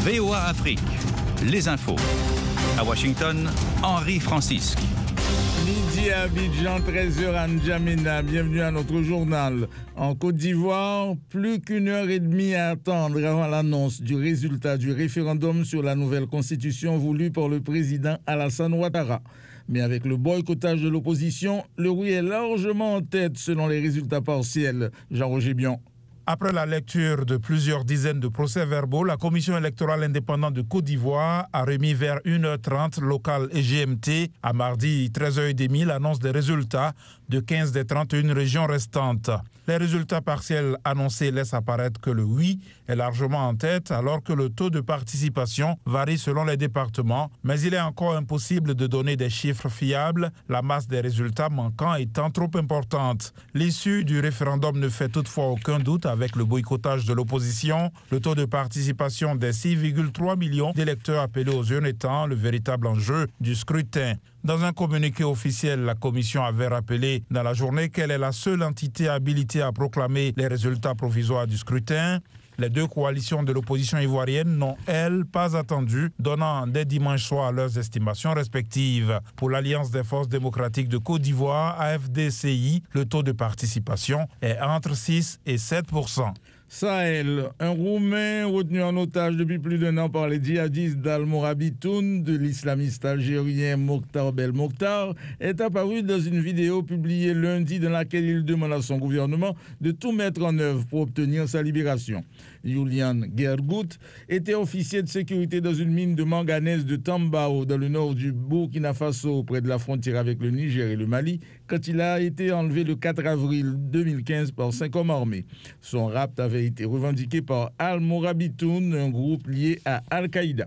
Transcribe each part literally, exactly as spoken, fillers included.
V O A Afrique, les infos. À Washington, Henri Francisque. Midi à Abidjan, treize heures à N'Djamena. Bienvenue à notre journal. En Côte d'Ivoire, plus qu'une heure et demie à attendre avant l'annonce du résultat du référendum sur la nouvelle constitution voulue par le président Alassane Ouattara. Mais avec le boycottage de l'opposition, le oui est largement en tête selon les résultats partiels. Jean-Roger Bion. Après la lecture de plusieurs dizaines de procès-verbaux, la Commission électorale indépendante de Côte d'Ivoire a remis vers une heure trente locale et G M T à mardi treize heures trente l'annonce des résultats de quinze des trente et une régions restantes. Les résultats partiels annoncés laissent apparaître que le oui est largement en tête alors que le taux de participation varie selon les départements, mais il est encore impossible de donner des chiffres fiables, la masse des résultats manquants étant trop importante. L'issue du référendum ne fait toutefois aucun doute avec le boycottage de l'opposition, le taux de participation des six virgule trois millions d'électeurs appelés aux urnes étant le véritable enjeu du scrutin. Dans un communiqué officiel, la Commission avait rappelé dans la journée qu'elle est la seule entité habilitée à proclamer les résultats provisoires du scrutin. Les deux coalitions de l'opposition ivoirienne n'ont, elles, pas attendu, donnant dès dimanche soir leurs estimations respectives. Pour l'Alliance des forces démocratiques de Côte d'Ivoire, A F D C I, le taux de participation est entre six et sept pour cent. Sahel, un Roumain retenu en otage depuis plus d'un an par les djihadistes d'Al-Morabitoun de l'islamiste algérien Mokhtar Belmokhtar est apparu dans une vidéo publiée lundi dans laquelle il demande à son gouvernement de tout mettre en œuvre pour obtenir sa libération. Julian Gergout était officier de sécurité dans une mine de manganèse de Tambao dans le nord du Burkina Faso près de la frontière avec le Niger et le Mali quand il a été enlevé le quatre avril deux mille quinze par cinq hommes armés. Son rapt avait été revendiqué par Al-Morabitoun, un groupe lié à Al-Qaïda.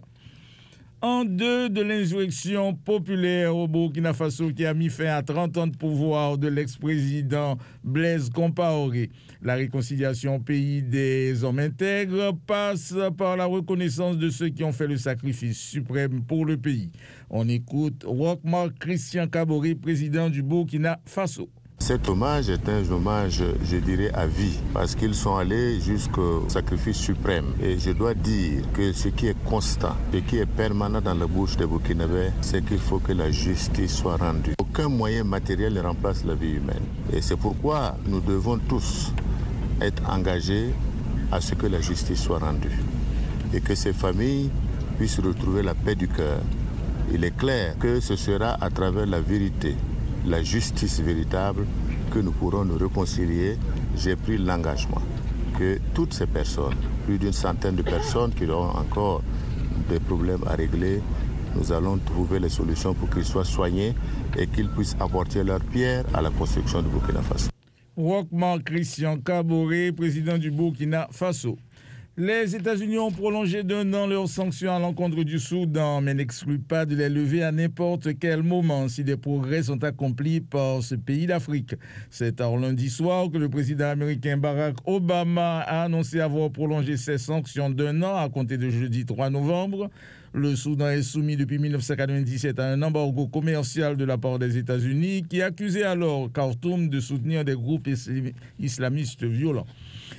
En deux de l'insurrection populaire au Burkina Faso qui a mis fin à trente ans de pouvoir de l'ex-président Blaise Compaoré. La réconciliation au pays des hommes intègres passe par la reconnaissance de ceux qui ont fait le sacrifice suprême pour le pays. On écoute Roch-Marc Christian Kaboré, président du Burkina Faso. Cet hommage est un hommage, je dirais, à vie, parce qu'ils sont allés jusqu'au sacrifice suprême. Et je dois dire que ce qui est constant, ce qui est permanent dans la bouche des Burkinabés, c'est qu'il faut que la justice soit rendue. Aucun moyen matériel ne remplace la vie humaine. Et c'est pourquoi nous devons tous être engagés à ce que la justice soit rendue. Et que ces familles puissent retrouver la paix du cœur. Il est clair que ce sera à travers la vérité, la justice véritable, que nous pourrons nous réconcilier. J'ai pris l'engagement que toutes ces personnes, plus d'une centaine de personnes qui auront encore des problèmes à régler, nous allons trouver les solutions pour qu'ils soient soignés et qu'ils puissent apporter leur pierre à la construction du Burkina Faso. Roch-Marc Christian Kaboré, président du Burkina Faso. Les États-Unis ont prolongé d'un an leurs sanctions à l'encontre du Soudan, mais n'excluent pas de les lever à n'importe quel moment si des progrès sont accomplis par ce pays d'Afrique. C'est alors lundi soir que le président américain Barack Obama a annoncé avoir prolongé ses sanctions d'un an à compter de jeudi trois novembre. Le Soudan est soumis depuis mille neuf cent quatre-vingt-dix-sept à un embargo commercial de la part des États-Unis qui accusait alors Khartoum de soutenir des groupes islamistes violents.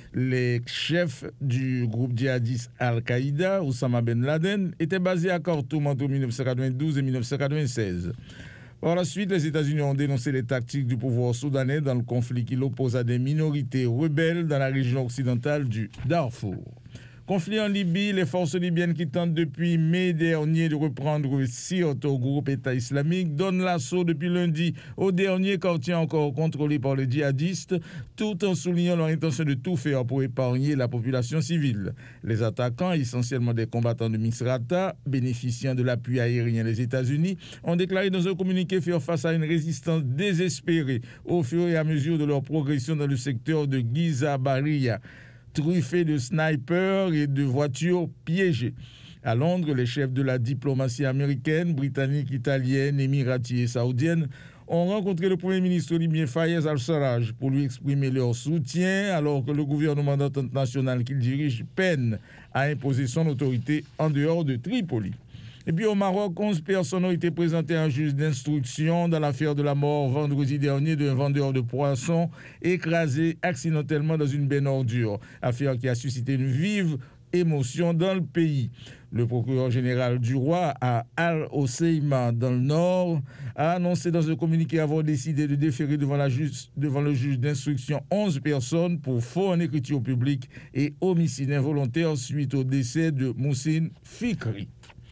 Les chefs du groupe djihadiste Al-Qaïda, Oussama Ben Laden, étaient basés à Khartoum entre mille neuf cent quatre-vingt-douze et mille neuf cent quatre-vingt-seize. Par la suite, les États-Unis ont dénoncé les tactiques du pouvoir soudanais dans le conflit qui l'oppose à des minorités rebelles dans la région occidentale du Darfour. Conflit en Libye, les forces libyennes qui tentent depuis mai dernier de reprendre Sirte au groupe État islamique donnent l'assaut depuis lundi au dernier quartier encore contrôlé par les djihadistes, tout en soulignant leur intention de tout faire pour épargner la population civile. Les attaquants, essentiellement des combattants de Misrata, bénéficiant de l'appui aérien des États-Unis, ont déclaré dans un communiqué faire face à une résistance désespérée au fur et à mesure de leur progression dans le secteur de Giza-Baria, truffé de snipers et de voitures piégées. À Londres, les chefs de la diplomatie américaine, britannique, italienne, émirati et saoudienne ont rencontré le Premier ministre libyen Fayez al-Sarraj pour lui exprimer leur soutien alors que le gouvernement d'entente nationale qu'il dirige peine à imposer son autorité en dehors de Tripoli. Et puis au Maroc, onze personnes ont été présentées à un juge d'instruction dans l'affaire de la mort vendredi dernier d'un vendeur de poissons écrasé accidentellement dans une benne ordure. Affaire qui a suscité une vive émotion dans le pays. Le procureur général du roi à Al-Hoceima dans le Nord a annoncé dans un communiqué avoir décidé de déférer devant, la juge, devant le juge d'instruction onze personnes pour faux en écriture publique et homicide involontaire suite au décès de Moussine Fikri.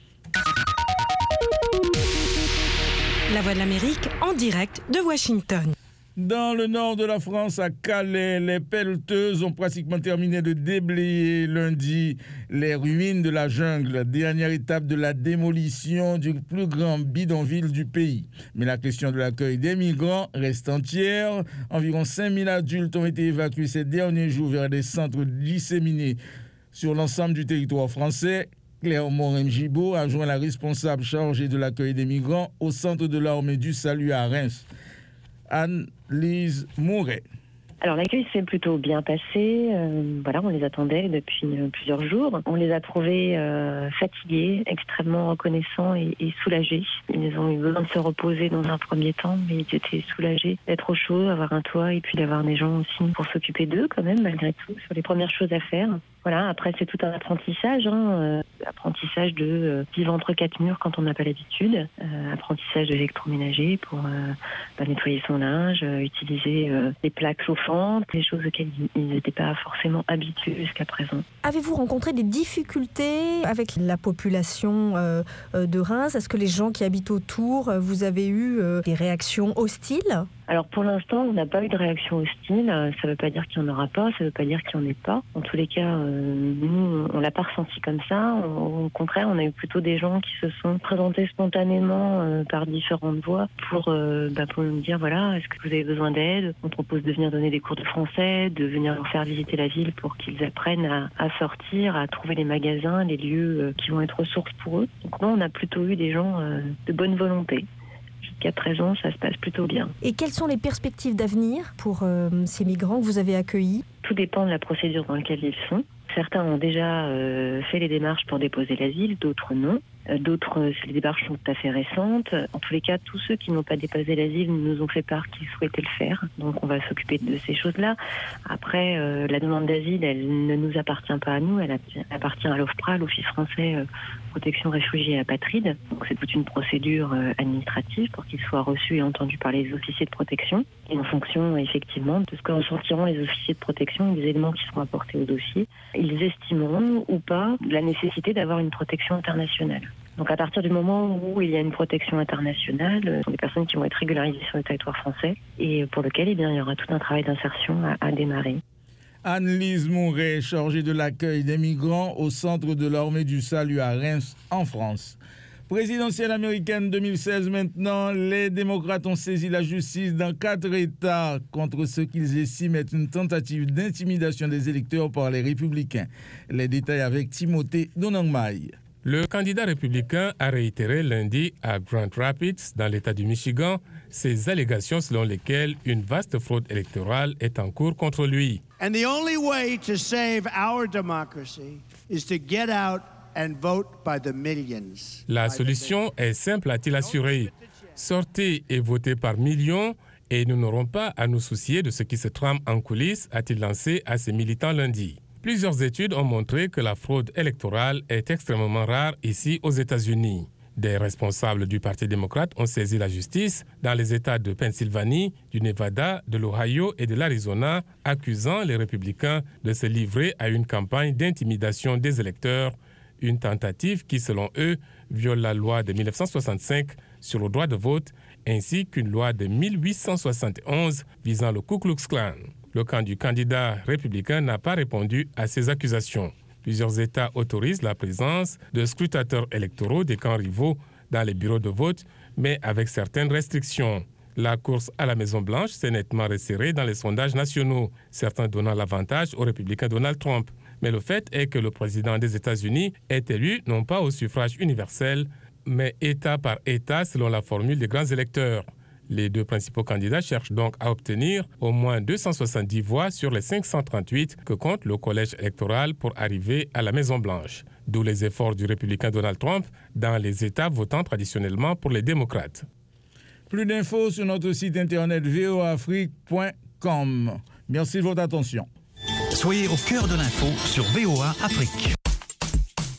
La Voix de l'Amérique en direct de Washington. Dans le nord de la France, à Calais, les pelleteuses ont pratiquement terminé de déblayer lundi les ruines de la jungle, dernière étape de la démolition du plus grand bidonville du pays. Mais la question de l'accueil des migrants reste entière. Environ cinq mille adultes ont été évacués ces derniers jours vers des centres disséminés sur l'ensemble du territoire français. Claire Morin-Gibaud a joint la responsable chargée de l'accueil des migrants au centre de l'armée du salut à Reims. Anne-Lise Mouret. Alors l'accueil s'est plutôt bien passé, euh, voilà, on les attendait depuis euh, plusieurs jours. On les a trouvés euh, fatigués, extrêmement reconnaissants et, et soulagés. Ils ont eu besoin de se reposer dans un premier temps, mais ils étaient soulagés d'être au chaud, d'avoir un toit et puis d'avoir des gens aussi pour s'occuper d'eux quand même, malgré tout, sur les premières choses à faire. Voilà, après c'est tout un apprentissage, hein, euh, apprentissage de euh, vivre entre quatre murs quand on n'a pas l'habitude, euh, apprentissage de l'électroménager pour euh, bah, nettoyer son linge, euh, utiliser euh, des plaques chauffantes, des choses auxquelles ils n'étaient pas forcément habitués jusqu'à présent. Avez-vous rencontré des difficultés avec la population euh, de Reims ? Est-ce que les gens qui habitent autour, vous avez eu euh, des réactions hostiles ? Alors pour l'instant, on n'a pas eu de réaction hostile. Ça ne veut pas dire qu'il n'y en aura pas, ça ne veut pas dire qu'il n'y en ait pas. En tous les cas, euh, nous, on ne l'a pas ressenti comme ça. Au contraire, on a eu plutôt des gens qui se sont présentés spontanément euh, par différentes voies pour, euh, bah, pour nous dire, voilà, est-ce que vous avez besoin d'aide ? On propose de venir donner des cours de français, de venir leur faire visiter la ville pour qu'ils apprennent à, à sortir, à trouver les magasins, les lieux euh, qui vont être ressources pour eux. Donc nous, on a plutôt eu des gens euh, de bonne volonté. Jusqu'à présent, ça se passe plutôt bien. Et quelles sont les perspectives d'avenir pour euh, ces migrants que vous avez accueillis ? Tout dépend de la procédure dans laquelle ils sont. Certains ont déjà euh, fait les démarches pour déposer l'asile, d'autres non. Euh, d'autres, euh, les démarches sont tout à fait récentes. En tous les cas, tous ceux qui n'ont pas déposé l'asile nous ont fait part qu'ils souhaitaient le faire. Donc on va s'occuper de ces choses-là. Après, euh, la demande d'asile, elle ne nous appartient pas à nous, elle appartient à l'OFPRA, l'Office français euh, protection réfugiés et apatrides. Donc c'est toute une procédure euh, administrative pour qu'il soit reçu et entendu par les officiers de protection. Et en fonction, effectivement, de ce que ressentiront les officiers de protection et des éléments qui seront apportés au dossier, ils estimeront ou pas la nécessité d'avoir une protection internationale. Donc à partir du moment où il y a une protection internationale, ce sont des personnes qui vont être régularisées sur le territoire français et pour lequel eh bien, il y aura tout un travail d'insertion à, à démarrer. Anne-Lise Mouret, chargée de l'accueil des migrants au centre de l'armée du salut à Reims, en France. Présidentielle américaine deux mille seize maintenant, les démocrates ont saisi la justice dans quatre États contre ce qu'ils estiment être une tentative d'intimidation des électeurs par les républicains. Les détails avec Timothée Donangmaï. Le candidat républicain a réitéré lundi à Grand Rapids, dans l'État du Michigan, ses allégations selon lesquelles une vaste fraude électorale est en cours contre lui. And the only way to save our democracy is to get out and vote by the millions. La solution est simple, a-t-il assuré. Sortez et votez par millions et nous n'aurons pas à nous soucier de ce qui se trame en coulisses, a-t-il lancé à ses militants lundi. Plusieurs études ont montré que la fraude électorale est extrêmement rare ici aux États-Unis. Des responsables du Parti démocrate ont saisi la justice dans les États de Pennsylvanie, du Nevada, de l'Ohio et de l'Arizona, accusant les républicains de se livrer à une campagne d'intimidation des électeurs, une tentative qui, selon eux, viole la loi de mille neuf cent soixante-cinq sur le droit de vote, ainsi qu'une loi de mille huit cent soixante et onze visant le Ku Klux Klan. Le camp du candidat républicain n'a pas répondu à ces accusations. Plusieurs États autorisent la présence de scrutateurs électoraux des camps rivaux dans les bureaux de vote, mais avec certaines restrictions. La course à la Maison-Blanche s'est nettement resserrée dans les sondages nationaux, certains donnant l'avantage au républicain Donald Trump. Mais le fait est que le président des États-Unis est élu non pas au suffrage universel, mais État par État selon la formule des grands électeurs. Les deux principaux candidats cherchent donc à obtenir au moins deux cent soixante-dix voix sur les cinq cent trente-huit que compte le collège électoral pour arriver à la Maison-Blanche. D'où les efforts du républicain Donald Trump dans les États votant traditionnellement pour les démocrates. Plus d'infos sur notre site internet v o a afrique point com. Merci de votre attention. Soyez au cœur de l'info sur V O A Afrique.